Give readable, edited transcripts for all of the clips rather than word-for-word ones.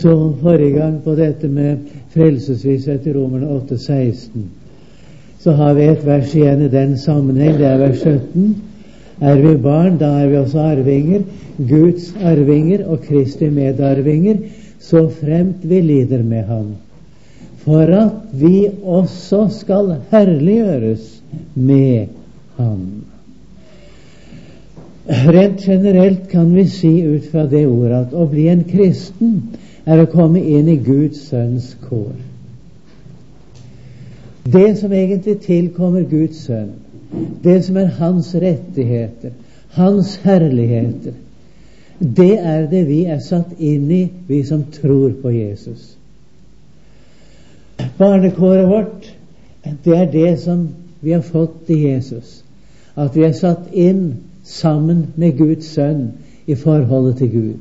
Så forrige gang på dette med frelsesvisshet i Romerne 8,16, så har vi et vers igjen i den sammenheng, det er vers 17. Er vi barn, da er vi også arvinger, Guds arvinger og Kristi medarvinger, så fremt vi lider med ham, for at vi også skal herliggjøres med ham. Rent generelt kan vi si ut fra det ordet at å bli en kristen er å komme inn i Guds sønns kår. Det som egentlig tilkommer Guds sønn, det som er hans rettigheter, hans herligheter, det er det vi er satt inn i, vi som tror på Jesus. Barnekåret vårt, det er det som vi har fått i Jesus, at vi er satt inn sammen med Guds sønn i forholdet til Gud.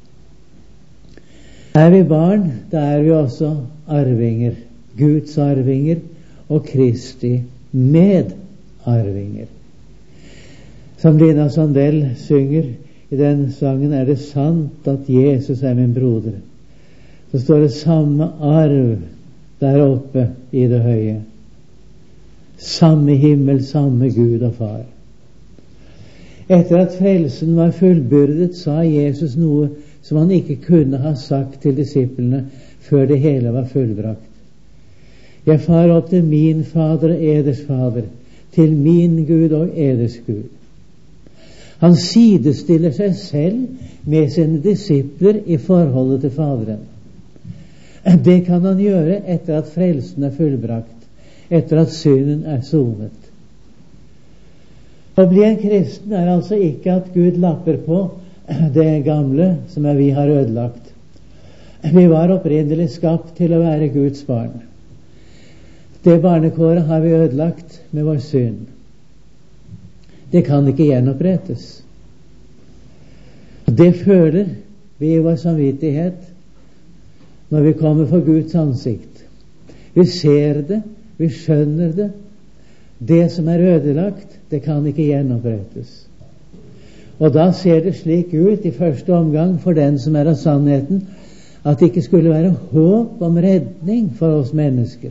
Er vi barn, da er vi også arvinger, Guds arvinger og Kristi medarvinger. Som Lina Sandell synger i den sangen, er det sant at Jesus er min broder. Så står det samme arv der oppe i det høye. Samme himmel, samme Gud og Far. Etter at frelsen var fullbyrdet, sa Jesus noe som han ikke kunne ha sagt til disiplene før det hele var fullbrakt. Jeg far opp til min Fader og eders Fader, til min Gud og eders Gud. Han sidestiller seg selv med sine disipler i forholdet til Faderen. Det kan han gjøre etter at frelsen er fullbrakt, etter at synden er sonet. Å bli en kristen er altså ikke at Gud lapper på det gamle som vi har ødelagt. Vi var opprinnelig skapt til å være Guds barn. Det barnekåret har vi ødelagt med vår synd. Det kan ikke gjenopprettes. Det føler vi i vår samvittighet når vi kommer for Guds ansikt. Vi ser det, vi skjønner det. Det som er ødelagt, det kan ikke gjenopprettes. Og da ser det slik ut i første omgang for den som er av sannheten, at det ikke skulle være håp om redning for oss mennesker.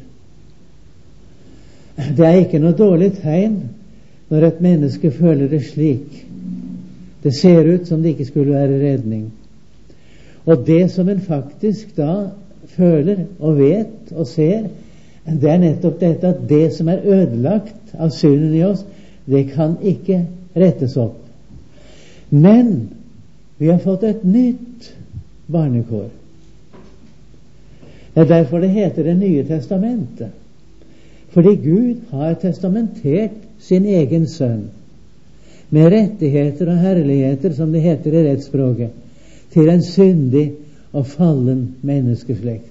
Det er ikke noe dårlig tegn når et menneske føler det slik. Det ser ut som det ikke skulle være redning. Og det som en faktisk da føler og vet og ser, det er nettopp dette at det som er ødelagt av synden i oss, det kan ikke rettes opp. Men vi har fått et nytt barnekår. Det er derfor det heter Det nye testamentet. Fordi Gud har testamentert sin egen sønn med rettigheter og herligheter, som det heter i rettsspråket, til en syndig og fallen menneskeslekt.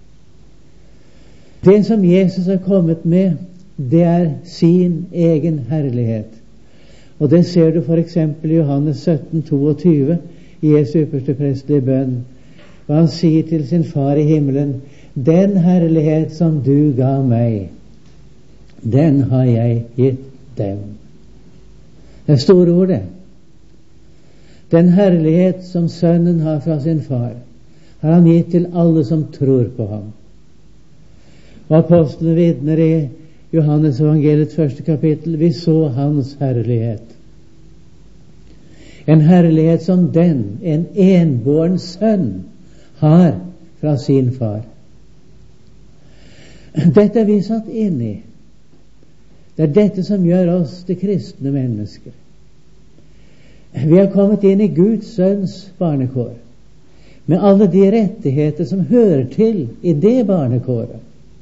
Det som Jesus har kommet med, det er sin egen herlighet. Og det ser du for eksempel i Johannes 17,22 i Jesu ypperste prestelige bønn, hva han sier til sin far i himmelen: den herlighet som du ga meg, den har jeg gitt dem. Det er store ord, det. Den herlighet som sønnen har fra sin far, har han gitt til alle som tror på ham. Og apostlene vitner i Johannes evangeliets 1. kapittel: vi så hans herlighet. En herlighet som den, en enbåren sønn, har fra sin far. Dette er vi satt inn i. Det er dette som gjør oss til kristne mennesker. Vi har kommet inn i Guds sønns barnekår, med alle de rettigheter som hører til i det barnekåret.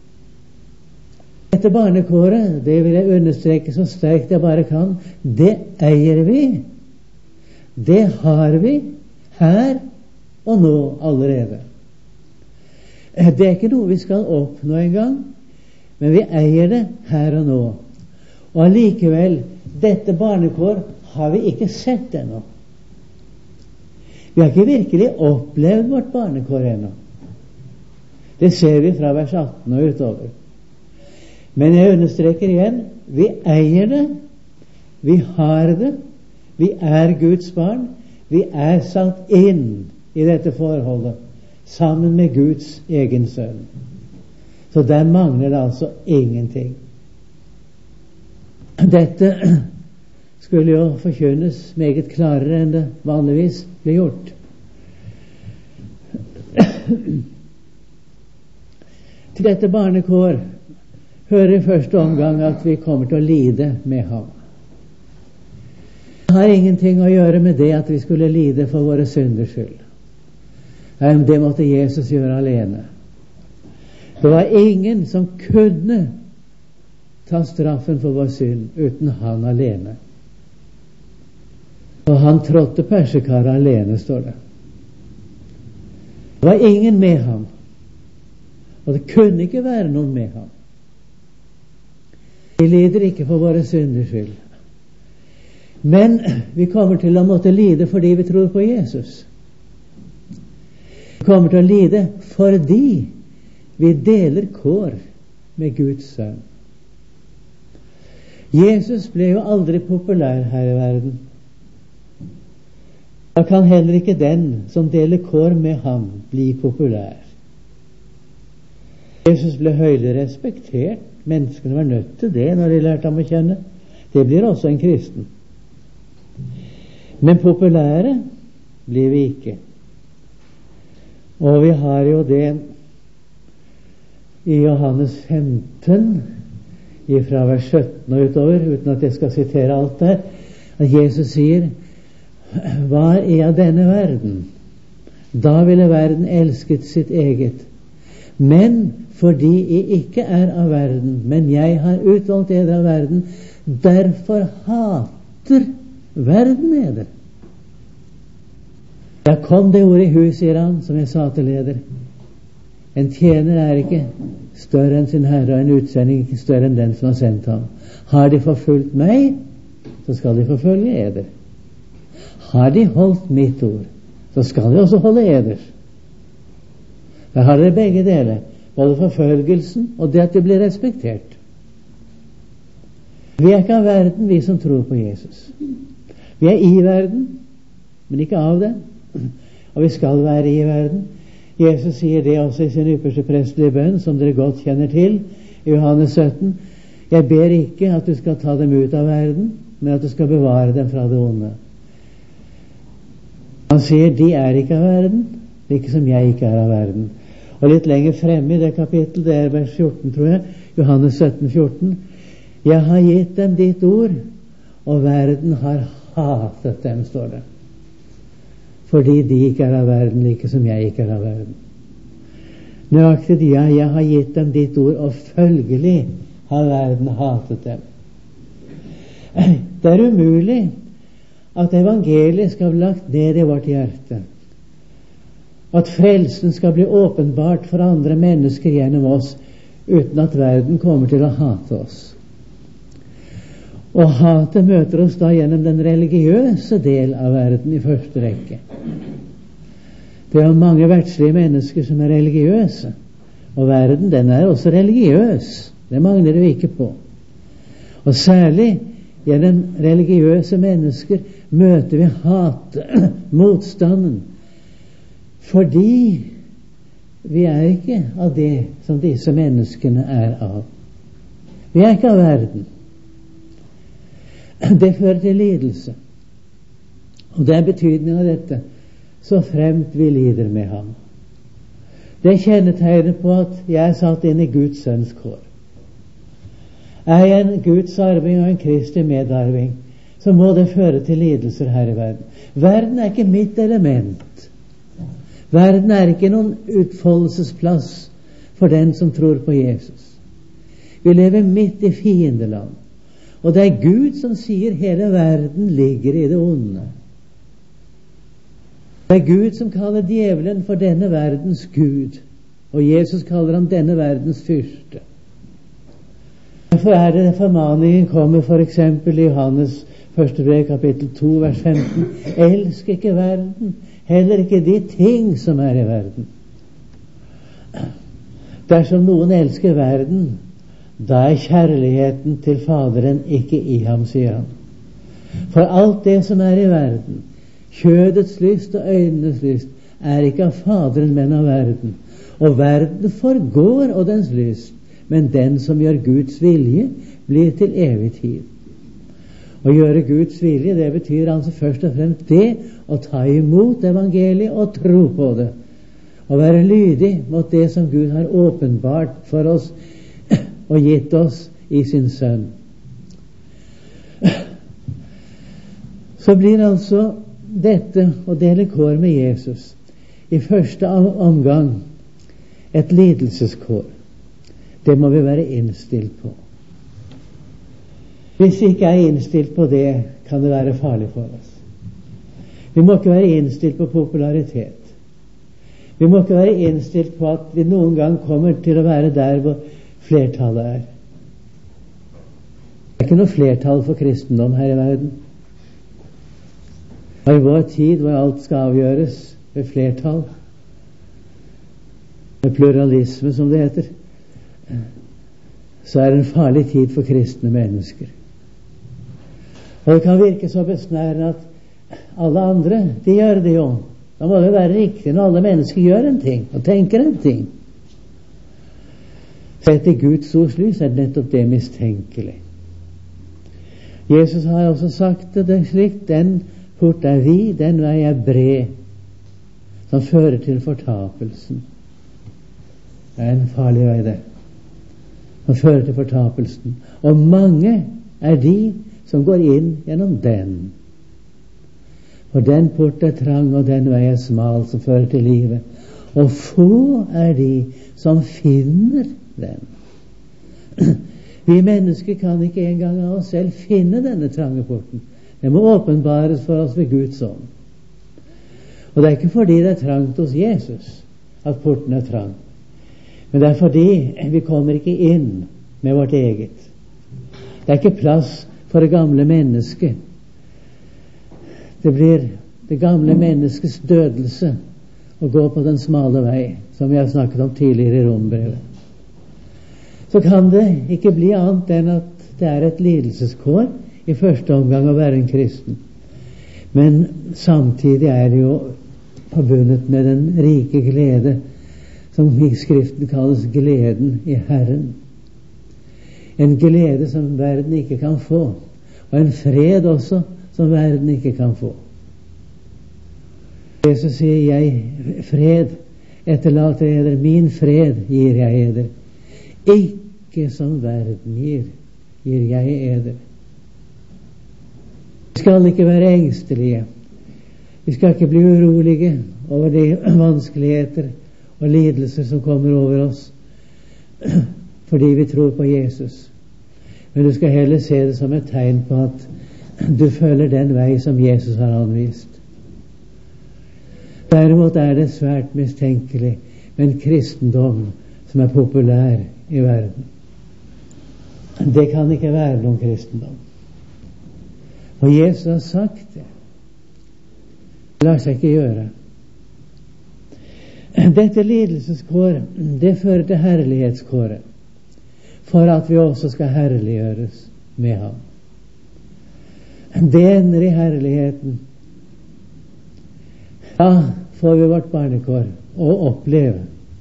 Dette barnekåret, det vil jeg understreke så sterkt jeg bare kan, det eier vi. Det har vi her og nå allerede. Det er ikke noe vi skal oppnå en gang, men vi eier det her og nå. Og allikevel, dette barnekår har vi ikke sett ennå. Vi har ikke virkelig opplevd vårt barnekår ennå. Det ser vi fra vers 18 og utover. Men jeg understreker igjen, vi eier det, vi har det, vi er Guds barn, vi er satt inn i dette forholdet sammen med Guds egen sønn. Så der mangler det altså ingenting. Dette skulle jo forkynnes meget klarere enn det vanligvis blir gjort. Til dette barnekår hører i første omgang at vi kommer til å lide med ham. Det har ingenting å gjøre med det at vi skulle lide for våre synders skyld. Det måtte Jesus gjøre alene. Det var ingen som kunne ta straffen for vår synd uten han alene. Og han trådte persekaret alene, står det. Det var ingen med ham, og det kunne ikke være noen med ham. Vi lider ikke for våre synders skyld, men vi kommer til å måtte lide fordi vi tror på Jesus. Vi kommer til å lide fordi vi deler kår med Guds sønn. Jesus ble jo aldri populær her i verden. Da kan heller ikke den som deler kår med ham bli populær. Jesus ble høylig respektert. Menneskene var nødt til det når de lærte ham å kjenne. Det blir også en kristen. Men populære blir vi ikke. Og vi har jo det i Johannes 15, fra vers 17 og utover, uten at jeg skal sitere alt der, at Jesus sier: «Hva er denne verden? Da ville verden elsket sitt eget. Men fordi jeg ikke er av verden, men jeg har utvalgt dere av verden, derfor hater verden eder.» Da kom det ordet i hus, sier han, som jeg sa til leder. En tjener er ikke større enn sin herre, og en utsending ikke større enn den som har sendt ham. Har de forfulgt meg, så skal de forfølge eder. Har de holdt mitt ord, så skal de også holde eders. Der har dere begge deler, både forfølgelsen og det at de blir respektert. Vi er ikke av verden, vi som tror på Jesus. Vi er i verden, men ikke av den. Og vi skal være i verden. Jesus sier det også i sin ypperste prestelige bønn, som dere godt kjenner til, i Johannes 17. Jeg ber ikke at du skal ta dem ut av verden, men at du skal bevare dem fra det onde. Han sier, de er ikke av verden, like som jeg ikke er av verden. Og litt lenger fremme i det kapittel, det er vers 14, tror jeg, Johannes 17, 14. Jeg har gitt dem ditt ord, og verden har hatet dem, står det. Fordi de ikke er av verden, like som jeg ikke er av verden. Nøyaktig, ja, jeg har gitt dem ditt ord, og følgelig har verden hatet dem. Det er umulig at evangeliet skal bli lagt ned i vårt hjerte, at frelsen skal bli åpenbart for andre mennesker gjennom oss, uten at verden kommer til å hate oss. Og hatet møter oss da gjennom den religiøse del av verden i første rekke. Det er mange verdslige mennesker som er religiøse, og verden, den er også religiøs. Det mangler vi ikke på. Og særlig gjennom religiøse mennesker møter vi hatet, motstanden, fordi vi er ikke av det som disse menneskene er av. Vi er ikke av verden. Det fører til lidelse. Og det er betydningen av dette, så fremt vi lider med ham. Det kjennetegner på at jeg er satt inn i Guds sønns kår. Er jeg en Guds arving og en Kristi medarving, så må det føre til lidelser her i verden. Verden er ikke mitt element. Verden er ikke noen utfoldelsesplass for den som tror på Jesus. Vi lever midt i fiendeland. Og det er Gud som sier hele verden ligger i det onde. Det er Gud som kaller djevelen for denne verdens Gud, og Jesus kaller ham denne verdens fyrste. Derfor er det formaningen kommer for eksempel i Johannes 1. brev kapittel 2 vers 15. Elsk ikke verden, heller ikke de ting som er i verden. Dersom noen elsker verden, da er kjærligheten til Faderen ikke i ham, sier han. For alt det som er i verden, kjødets lyst og øynenes lyst, er ikke av Faderen, men av verden. Og verden forgår og dens lyst, men den som gjør Guds vilje, blir til evig tid. Å gjøre Guds vilje, det betyr altså først og fremst det å ta imot evangeliet og tro på det. Å være lydig mot det som Gud har åpenbart for oss og gitt oss i sin Sønn. Så blir altså dette å dele kår med Jesus i første omgang et lidelseskår. Det må vi være innstilt på. Hvis vi ikke er innstilt på det, kan det være farlig for oss. Vi må ikke være innstilt på popularitet. Vi må ikke være innstilt på at vi noen gang kommer til å være der hvor flertallet er. Det er ikke noe flertall for kristendom her i verden. Og i vår tid hvor alt skal avgjøres ved flertall, med pluralisme som det heter, så er det en farlig tid for kristne mennesker. Og det kan virke så besnærende at alle andre, de gjør det jo. Da må det være riktig når alle mennesker gjør en ting og tenker en ting. Sett i Guds ords lys er det nettopp det mistenkelig. Jesus har også sagt det slik: den port er vid, den vei er bred, som fører til fortapelsen. Det er en farlig vei, det. Som fører til fortapelsen. Og mange er de som går inn gjennom den. For den port er trang, og den vei er smal, som fører til livet. Og få er de som finner den. Vi mennesker kan ikke engang av oss selv finne denne trange porten. Det må åpenbares for oss ved Guds ånd. Og det er ikke fordi det er trangt hos Jesus at porten er trang, men det er fordi vi kommer ikke inn med vårt eget. Det er ikke plass for det gamle mennesket. Det blir det gamle menneskets dødelse å gå på den smale vei, som vi har snakket om tidligere i Rombrevet. Så kan det ikke bli annet enn at det er et lidelseskår i første omgang å være en kristen. Men samtidig er det jo forbundet med den rike glede som i Skriften kalles gleden i Herren. En glede som verden ikke kan få, og en fred også som verden ikke kan få. Jesus sier: jeg fred etterlater eder, min fred gir jeg eder. Ikke som verden gir jeg eder. Vi skal ikke være engstelige. Vi skal ikke bli urolige over de vanskeligheter og lidelser som kommer over oss fordi vi tror på Jesus. Men du skal heller se det som et tegn på at du følger den vei som Jesus har anvist. Derimot er det svært mistenkelig med en kristendom som er populær i verden. Det kan ikke være noen kristendom. Og Jesus har sagt det. Det lar seg ikke gjøre. Dette lidelseskåret, det fører til herlighetskåret, for at vi også skal herliggjøres med ham. Det ender i herligheten. Da får vi vårt barnekår å oppleve.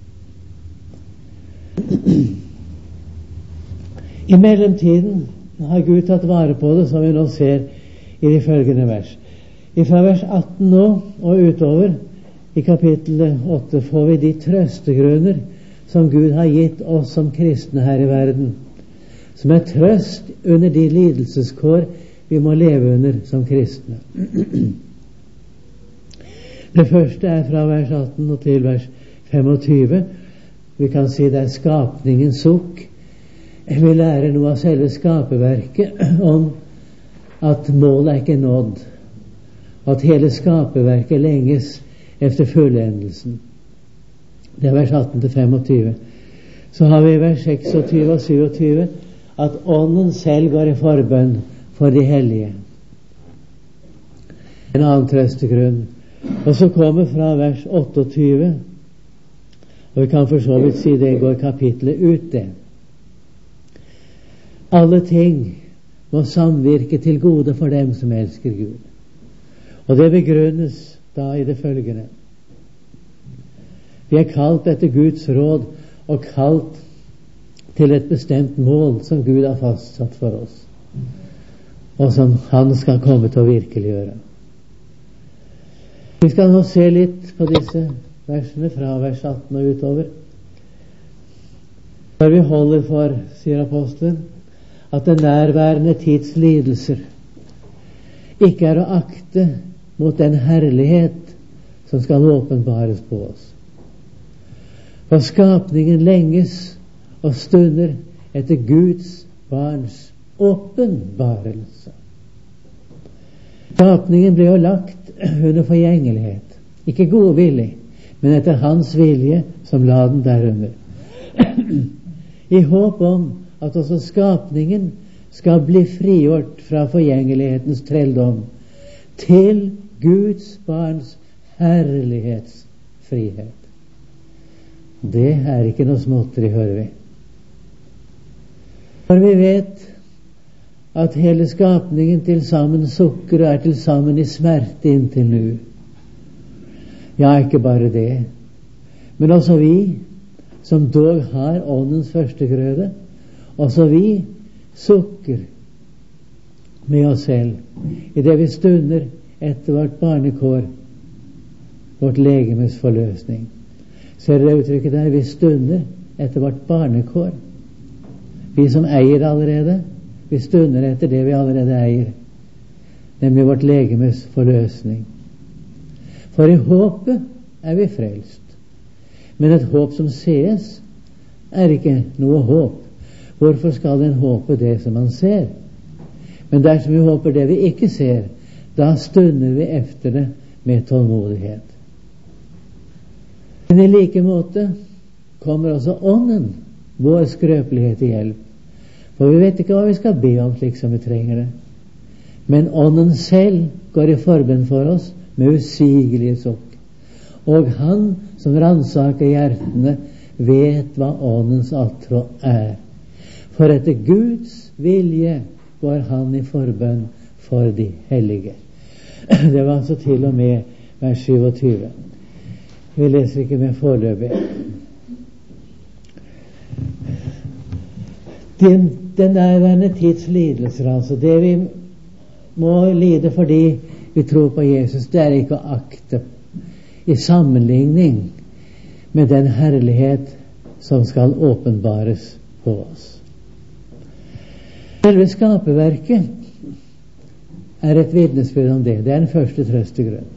I mellomtiden har Gud tatt vare på det, som vi nå ser i de følgende vers. Fra vers 18 nå og utover i kapittel 8 får vi de trøstegrunner som Gud har gitt oss som kristne her i verden, som er trøst under de lidelseskår vi må leve under som kristne. Det første er fra vers 18 og til vers 25. Vi kan si det er skapningens sukk. Vi lærer noe av selve skaperverket om at målet er ikke nådd, at hele skaperverket lenges efter fullendelsen. Det er vers 18-25. Så har vi vers 26 og 27 at ånden selv går i forbønn for de hellige. En annen trøstegrunn. Og så kommer fra vers 28, og vi kan for så vidt si det går kapitlet ut det. Alle ting må samvirke til gode for dem som elsker Gud. Og det begrunnes da i det følgende. Vi er kalt etter Guds råd og kalt til et bestemt mål som Gud har fastsatt for oss, og som Han skal komme til å virkeliggjøre. Vi skal nå se litt på disse versene fra vers 18 og utover. For vi holder for, sier apostelen, at den nærværende tids lidelser ikke er å akte mot den herlighet som skal åpenbares på oss. For skapningen lenges og stunder etter Guds barns åpenbarelse. Skapningen ble jo lagt under forgjengelighet, ikke godvillig, men etter Hans vilje som la den derunder. I håp om at også skapningen skal bli frigjort fra forgjengelighetens trelldom til Guds barns herlighetsfrihet. Det er ikke noe småtteri, hører vi. For vi vet at hele skapningen til sammen sukker og er til sammen i smerte inntil nå. Ja, ikke bare det, men også vi, som dog har åndens førstegrøde, også vi sukker med oss selv i det vi stunder etter vårt barnekår, vårt legemes forløsning. Ser dere uttrykket der? Vi stunder etter vårt barnekår. Vi som eier allerede, vi stunder etter det vi allerede eier, nemlig vårt legemes forløsning. For i håpet er vi frelst. Men et håp som sees, er ikke noe håp. Hvorfor skal en håpe det som man ser? Men dersom vi håper det vi ikke ser, da stunder vi efter det med tålmodighet. Men i like måte kommer også ånden vår skrøpelighet til hjelp. For vi vet ikke hva vi skal be om slik som vi trenger det. Men ånden selv går i forbønn for oss med usigelige sukk. Og Han som ransaker hjertene, vet hva åndens attrå er. For etter Guds vilje går Han i forbønn for de hellige. Det var altså til og med vers 27. Vi leser ikke med foreløpig. Den nærværende tids lidelser, altså det vi må lide fordi vi tror på Jesus, det er ikke å akte i sammenligning med den herlighet som skal åpenbares på oss. Selve skaperverket er et vitnesbyrd om det. Det er den første trøstegrunn.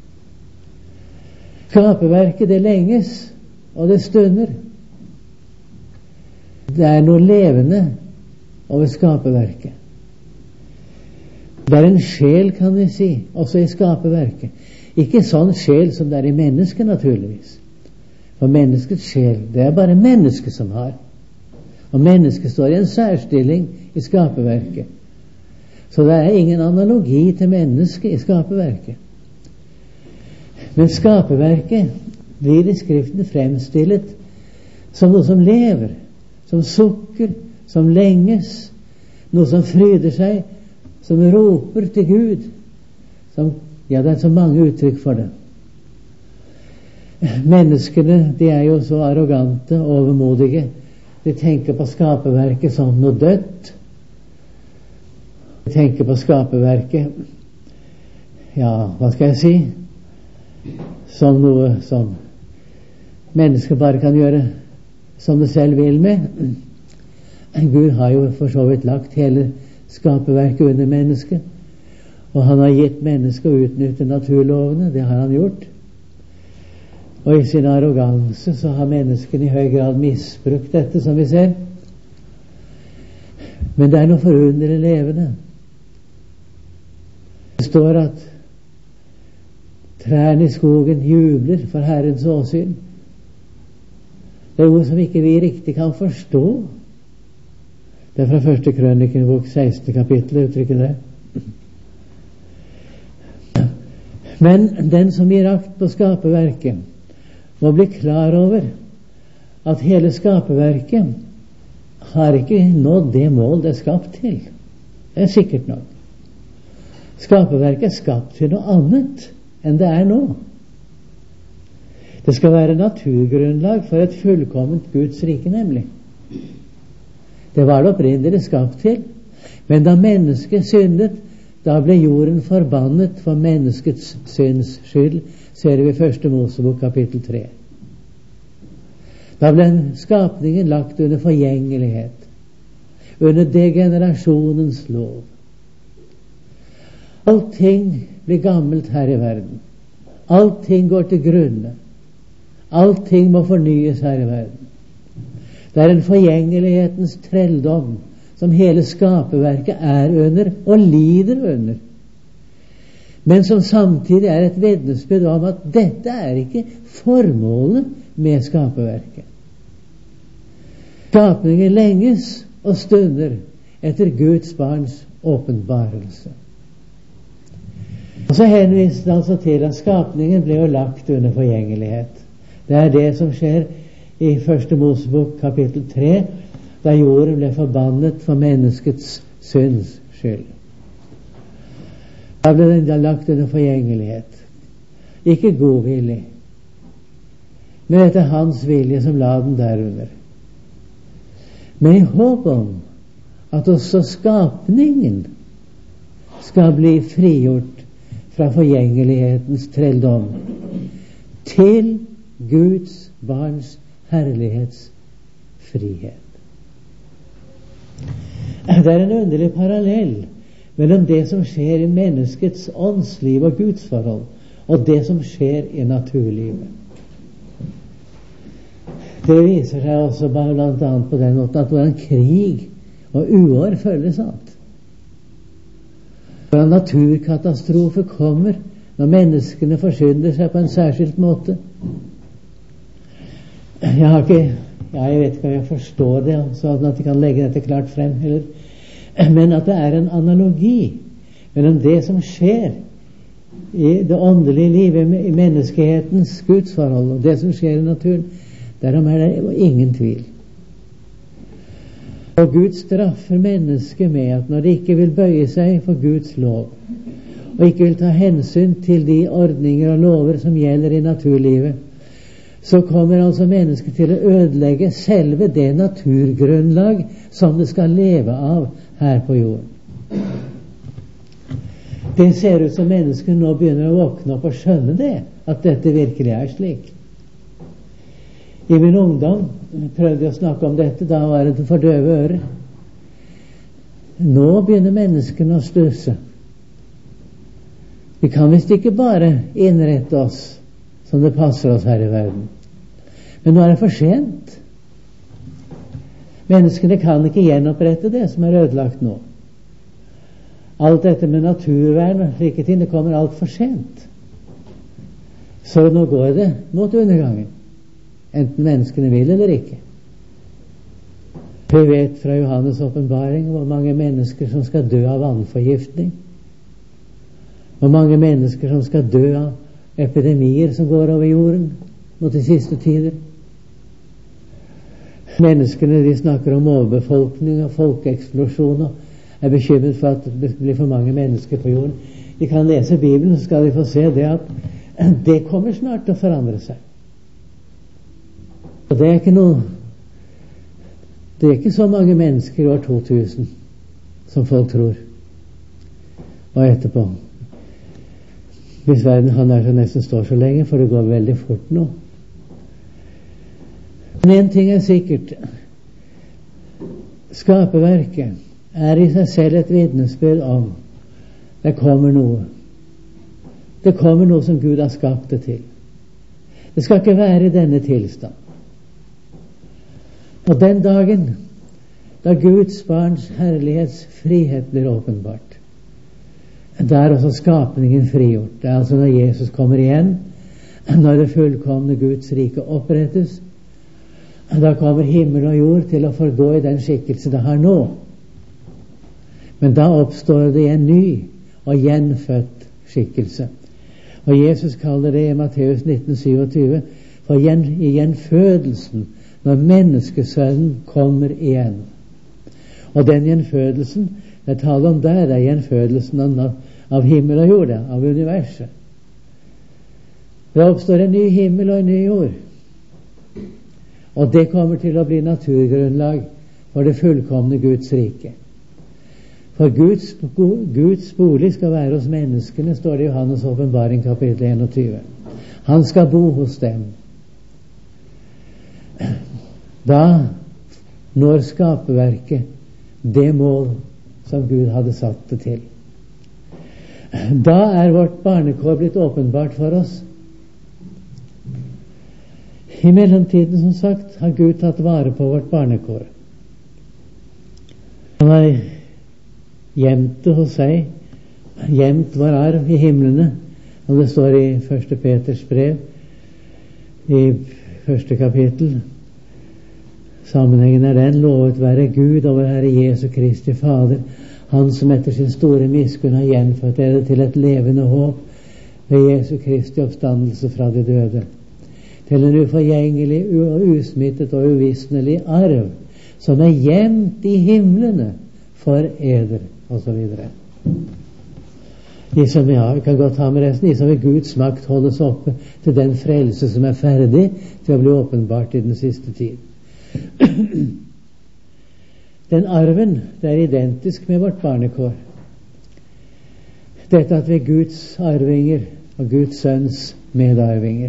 Skaperverket, det lenges, og det stunder. Det er noe levende over skaperverket. Det er en sjel, kan vi si, også i skaperverket. Ikke sånn sjel som det er i mennesket, naturligvis. For menneskets sjel, det er bare mennesket som har. Og mennesket står i en særstilling i skaperverket. Så det er ingen analogi til mennesket i skaperverket. Men skaperverket blir i Skriften fremstillet som noe som lever, som sukker, som lenges, noe som fryder seg, som roper til Gud. Ja, det er så mange uttrykk for det. Menneskene, de er jo så arrogante og overmodige. De tenker på skaperverket som noe dødt. De tenker på skaperverket, ja, hva skal jeg si, som noe som mennesker bare kan gjøre som det selv vil med. Gud har jo for så vidt lagt hele skaperverket under mennesket, og Han har gitt mennesket å utnytte naturlovene. Det har Han gjort. Og i sin arroganse så har menneskene i høy grad misbrukt dette, som vi ser. Men det er noe forunderlig levende. Det står at trærne i skogen jubler for Herrens åsyn. Det er noe som ikke vi riktig kan forstå. Det er fra første krøniken, bok 16 kapittel, uttrykket det. Men den som gir akt på skaperverket, må bli klar over at hele skaperverket har ikke nådd det mål det er skapt til. Det er sikkert nok. Skaperverket er skapt til noe annet enn det er nå. Det skal være naturgrunnlag for et fullkomment Guds rike, nemlig. Det var det opprinnelig skapt til. Men da mennesket syndet, da ble jorden forbannet for menneskets synds skyld, ser vi i 1. Mosebok kapittel 3. Da ble skapningen lagt under forgjengelighet, under degenerasjonens lov. Allting blir gammelt her i verden. Allting går til grunne. Allting må fornyes her i verden. Det er en forgjengelighetens trelldom som hele skaperverket er under og lider under, men som samtidig er et vitnesbyrd om at dette er ikke formålet med skaperverket. Skapningen lenges og stunder etter Guds barns åpenbarelse. Og så henviser det altså til at skapningen ble jo lagt under forgjengelighet. Det er det som skjer i 1. Mosebok kapittel 3, da jorden ble forbannet for menneskets synds skyld. Da ble den lagt under forgjengelighet. Ikke godvillig, men etter hans vilje som la den derunder. Men i håp om at også skapningen skal bli frigjort fra forgjengelighetens trelldom til Guds barns herlighetsfrihet. Det er en underlig parallell mellom det som skjer i menneskets åndsliv og gudsforhold, og det som skjer i naturlivet. Det viser seg også blant annet på den måten at hvordan krig og uår følges ad. Hvordan naturkatastrofer kommer når menneskene forsynder seg på en særskilt måte. Jeg vet ikke om jeg forstår det, sånn at jeg kan legge dette klart frem heller. Men at det er en analogi mellom det som skjer i det åndelige livet, i menneskehetens gudsforhold, og det som skjer i naturen. Derom er det ingen tvil. Og Gud straffer mennesket med at når de ikke vil bøye seg for Guds lov, og ikke vil ta hensyn til de ordninger og lover som gjelder i naturlivet, så kommer altså mennesket til å ødelegge selve det naturgrunnlag som det skal leve av her på jorden. Det ser ut som menneskene nå begynner å våkne opp og skjønne det, at dette virkelig er slik. I min ungdom prøvde jeg å snakke om dette, da var det for døve ører. Nå begynner menneskene å stusse. Vi kan visst ikke bare innrette oss som det passer oss her i verden. Men nå er det for sent. Menneskene kan ikke gjenopprette det som er ødelagt nå. Alt dette med naturvern og slike ting, det kommer alt for sent. Så nå går det mot undergangen, enten menneskene vil eller ikke. Vi vet fra Johannes' åpenbaring hvor mange mennesker som skal dø av vannforgiftning, hvor mange mennesker som skal dø av epidemier som går over jorden mot de siste tider. Menneskene, de snakker om overbefolkning og folkeeksplosjon og er bekymret for at det blir for mange mennesker på jorden. De kan lese Bibelen, så skal de få se det at det kommer snart til å forandre seg. Og det er ikke så mange mennesker i år 2000 som folk tror. Og etterpå, hvis verden han er så nesten står så lenge, for det går veldig fort nå. Men en ting er sikkert: skaperverket er i seg selv et vitnesbyrd om det kommer noe. Det kommer noe som Gud har skapt det til. Det skal ikke være i denne tilstand. Og den dagen da Guds barns herlighetsfrihet blir åpenbart, da er også skapningen frigjort. Det er altså når Jesus kommer igjen, når det fullkomne Guds rike opprettes, da kommer himmel og jord til å forgå i den skikkelse det har nå. Men da oppstår det en ny og gjenfødt skikkelse. Og Jesus kaller det i Matteus 19:27 for gjenfødelsen, når menneskesønnen kommer igjen. Og den gjenfødelsen det taler om der, det er gjenfødelsen av himmel og jord, av universet. Det oppstår en ny himmel og en ny jord. Og det kommer til å bli naturgrunnlag for det fullkomne Guds rike. For Guds bolig skal være hos menneskene, står det i Johannes åpenbaring kapittel 21. Han skal bo hos dem. Da når skaperverket det mål som Gud hadde satt det til. Da er vårt barnekår blitt åpenbart for oss. I mellomtiden, som sagt, har Gud tatt vare på vårt barnekår. Han har gjemt det hos seg, gjemt vår arv i himlene, og det står i 1. Peters brev, i 1. kapittel. Sammenhengen er den: lovet være Gud og vår Herre Jesu Kristi Fader, Han som etter sin store miskunn har gjenfødt dere til et levende håp ved Jesu Kristi oppstandelse fra de døde, til en uforgjengelig, usmittet og uvisnelig arv, som er gjemt i himlene for eder, og så videre. De som vi kan godt ha med resten, de som ved Guds makt holdes oppe til den frelse som er ferdig til å bli åpenbart i den siste tid. Den arven, det er identisk med vårt barnekår. Dette at vi er Guds arvinger og Guds sønns medarvinger.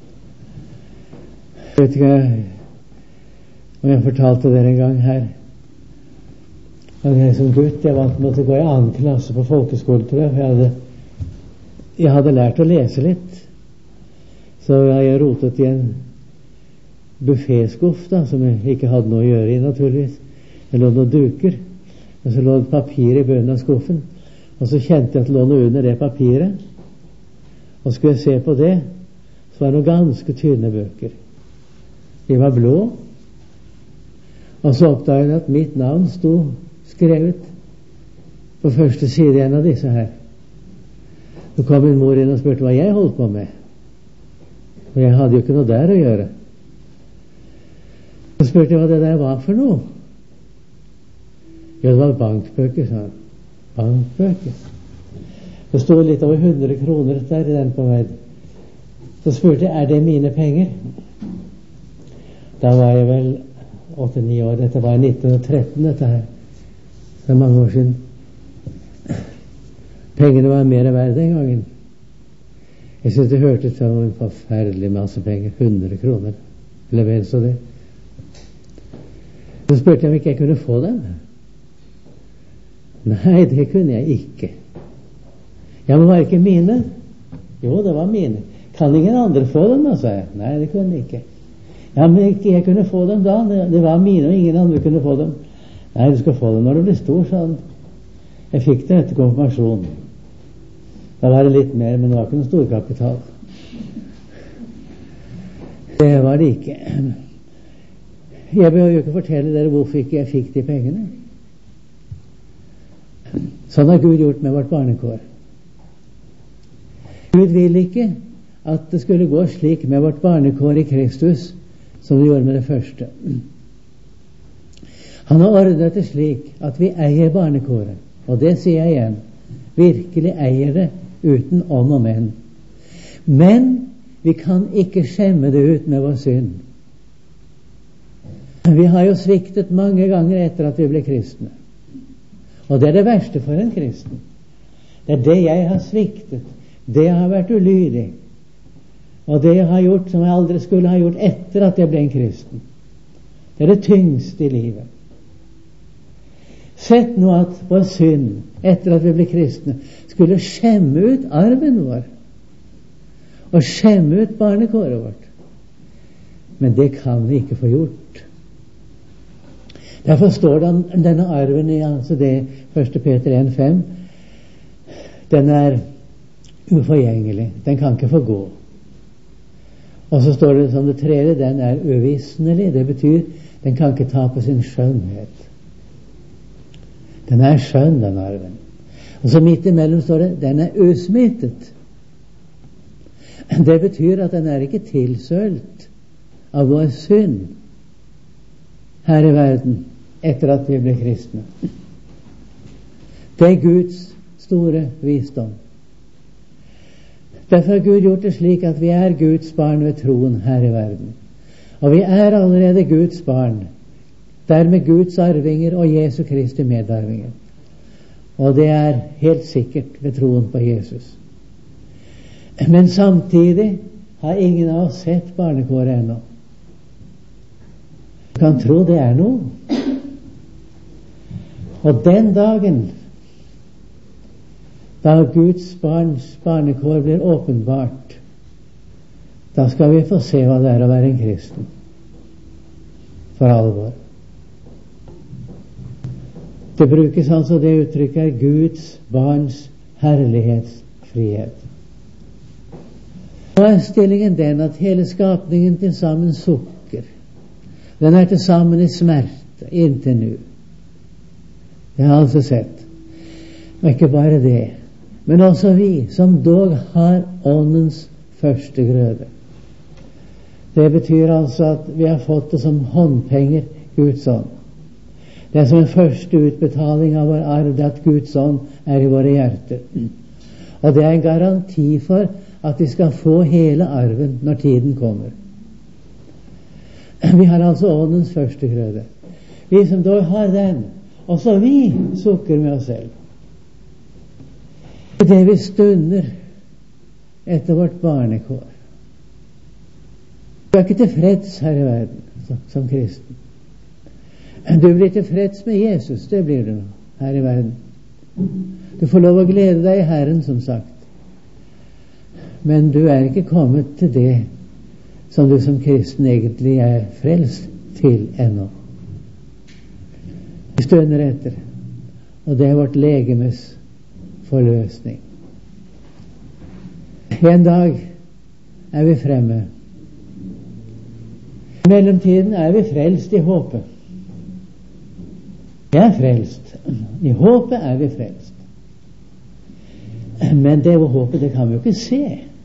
Jeg vet ikke om jeg fortalte dere en gang her at jeg som gutt, jeg vant måtte gå i 2. klasse på folkeskole, tror jeg. Jeg hadde lært å lese litt. Så jeg rotet i en buffetskuff da, som jeg ikke hadde noe å gjøre i, naturligvis. Det lå noen duker, og så lå det papir i bunnen av skuffen, og så kjente jeg at det lå noe under det papiret, og skulle jeg se på det, så var det noen ganske tynne bøker. De var blå, og så oppdaget jeg at mitt navn stod skrevet på første side i en av disse her. Så kom min mor inn og spurte hva jeg holdt på med, og jeg hadde jo ikke noe der å gjøre. Så spurte jeg hva det der var for noe. Ja, det var bankbøker, sa han. Bankbøker. Det stod litt over 100 kroner der i den på vei. Så spurte jeg, er det mine penger? Da var jeg vel 8-9 år. Dette var i 1913, dette her. Det er mange år siden. Pengene var mer verd den gangen. Jeg synes det hørtes som en forferdelig masse penger. 100 kroner. Eller vel så det. Så spurte jeg om ikke jeg kunne få dem. Nei, det kunne jeg ikke. Ja, men var ikke mine? Jo, det var mine. Kan ingen andre få dem, da, sa jeg. Nei, det kunne jeg ikke. Ja, men ikke jeg kunne få dem da. Det var mine, og ingen andre kunne få dem. Nei, du skal få dem når du blir stor, sa han. Jeg fikk det etter konfirmasjon. Da var det litt mer, men det var ikke noen storkapital. Det var det ikke. Jeg behøver jo ikke fortelle dere hvorfor ikke jeg fikk de pengene. Sånn har Gud gjort med vårt barnekår. Gud vil ikke at det skulle gå slik med vårt barnekår i Kristus som det gjorde med det første. Han har ordnet det slik at vi eier barnekåret, og det sier jeg igjen, virkelig eier det uten om og men. Men vi kan ikke skjemme det ut med vår synd. Vi har jo sviktet mange ganger etter at vi ble kristne. Og det er det verste for en kristen. Det er det jeg har sviktet. Det jeg har vært ulydig. Og det jeg har gjort som jeg aldri skulle ha gjort etter at jeg ble en kristen. Det er det tyngste i livet. Sett nå at vår synd, etter at vi ble kristne, skulle skjemme ut arven vår. Og skjemme ut barnekåret vårt. Men det kan vi ikke få gjort. Derfor står det denne arven i det 1. Peter 1,5. Den er uforgjengelig. Den kan ikke få gå. Og så står det som det tredje, den er uvisnelig. Det betyr den kan ikke ta på sin skjønnhet. Den er skjønn, den arven. Og så midt imellom står det, den er usmittet. Det betyr at den er ikke tilsølt av vår synd her i verden etter at vi ble kristne. Det er Guds store visdom. Derfor har Gud gjort det slik at vi er Guds barn ved troen her i verden. Og vi er allerede Guds barn, dermed Guds arvinger og Jesu Kristi medarvinger. Og det er helt sikkert ved troen på Jesus. Men samtidig har ingen av oss sett barnekåret ennå. Du kan tro det er noe. Og den dagen da Guds barns barnekår blir åpenbart, da skal vi få se hva det er å være en kristen. For alvor. Det brukes altså det uttrykket er Guds barns herlighetsfrihet. Nå er stillingen den at hele skapningen til sammen sukker. Den er til sammen i smerte inntil nå. Det har jeg altså sett. Og ikke bare det, men også vi som dog har åndens første grøde. Det betyr altså at vi har fått det som håndpenger, Guds ånd. Det er som en første utbetaling av vår arv, det at Guds ånd er i våre hjerter. Og det er en garanti for at vi skal få hele arven når tiden kommer. Vi har altså åndens første grøde. Vi som dog har den, også vi sukker med oss selv. Det vi stunder etter vårt barnekår. Du er ikke tilfreds her i verden som kristen. Du blir tilfreds med Jesus, det blir du her i verden. Du får lov å glede deg i Herren, som sagt. Men du er ikke kommet til det som du som kristen egentlig er frelst til ennå. Vi stunder etter, og det er vårt legemes forløsning. En dag er vi fremme. I mellomtiden er vi frelst i håpet. Jeg er frelst. I håpet er vi frelst. Men det håpet, det kan vi jo ikke se.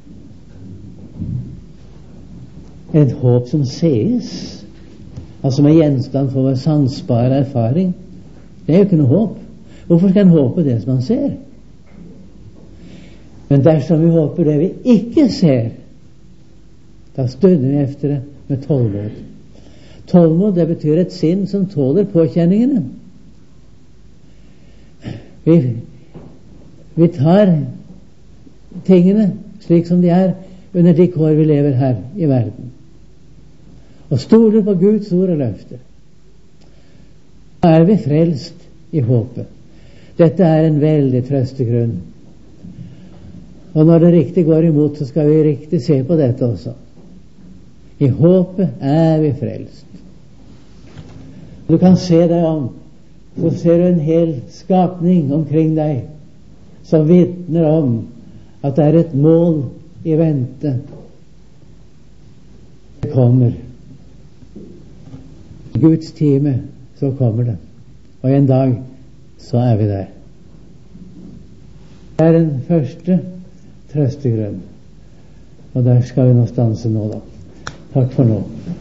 Et håp som sees, altså med gjenstand for vår sansbare erfaring, det er jo ikke noe håp. Hvorfor skal en håpe det som man ser? Men dersom vi håper det vi ikke ser, da stunder vi efter det med tålmod. Tålmod, det betyr et sinn som tåler påkjenningene. Vi tar tingene slik som de er under de kår vi lever her i verden, og stoler på Guds ord og løfter. Da er vi frelst i håpet. Dette er en veldig trøstegrunn. Og når det riktig går imot, så skal vi riktig se på dette også. I håpet er vi frelst. Du kan se deg om, så ser du en hel skapning omkring deg som vitner om at det er et mål i vente. Det kommer. Guds time, så kommer det. Og en dag så er vi der. Det er den første trøstegrunn. Og der skal vi nå stanse nå, da. Takk for nå.